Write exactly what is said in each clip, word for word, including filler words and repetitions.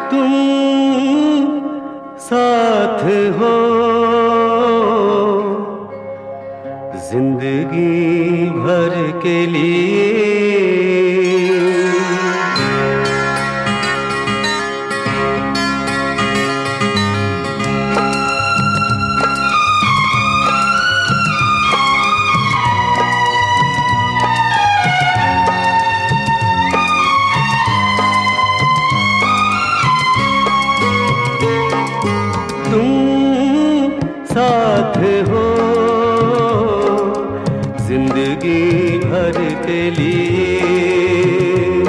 तुम साथ हो जिंदगी भर के लिए। साथ हो जिंदगी भर के लिए,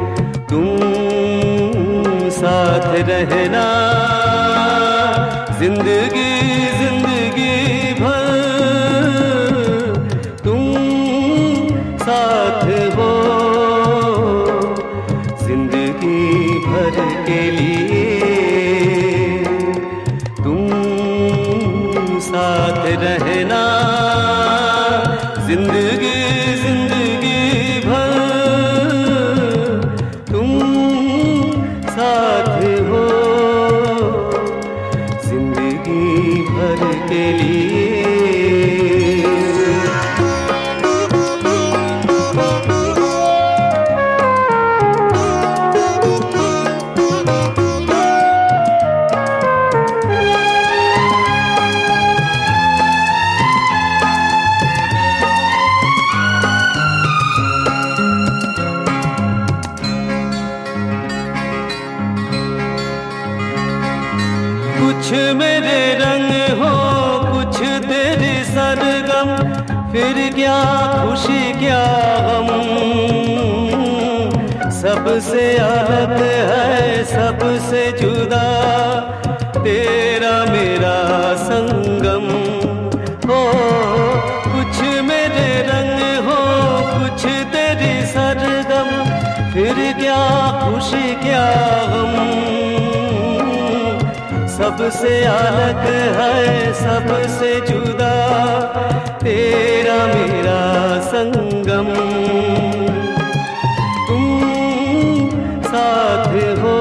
तुम साथ रहना जिंदगी जिंदगी भर। तुम साथ हो जिंदगी भर के लिए, साथ रहना जिंदगी जिंदगी भर। तुम साथ हो जिंदगी भर के लिए। कुछ मेरे रंग हो कुछ तेरी सरगम, फिर क्या खुशी क्या गम। सबसे अलग है सबसे जुदा तेरा मेरा संगम। हो कुछ मेरे रंग हो कुछ तेरी सरगम, फिर क्या खुशी क्या गम। सबसे अलग है सबसे जुदा तेरा मेरा संगम। तुम साथ हो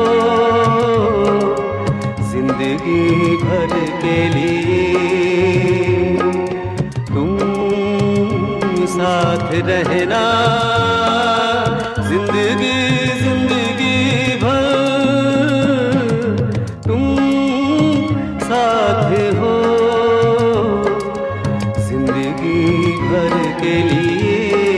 जिंदगी भर के लिए, तुम साथ रहना जिंदगी जिंदगी भर। साथ हो जिंदगी भर के लिए।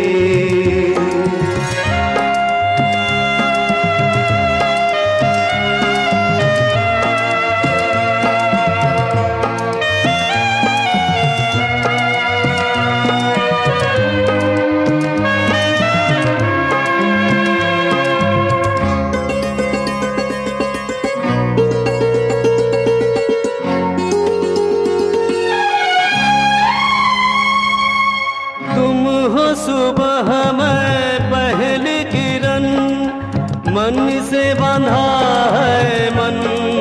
सुबह में पहली किरण, मन से बंधा है मन।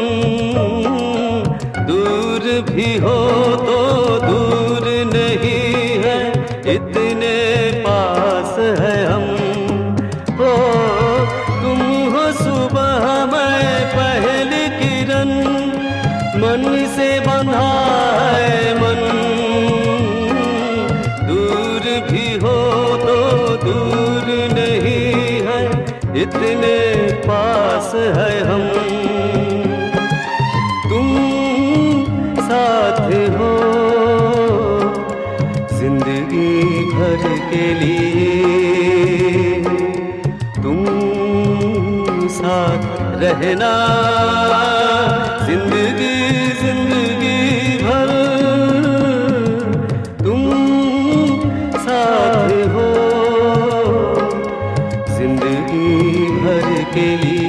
दूर भी हो तो दूर नहीं है, इतने पास है हम। हो तुम हो सुबह में पहली किरण, मन से बंधा है मन। दूर भी हो तो दूर नहीं है, इतने पास है हम। तुम साथ हो जिंदगी भर के लिए, तुम साथ रहना जिंदगी जिंदगी भर। तुम साथ हो जिंदगी भर के लिए।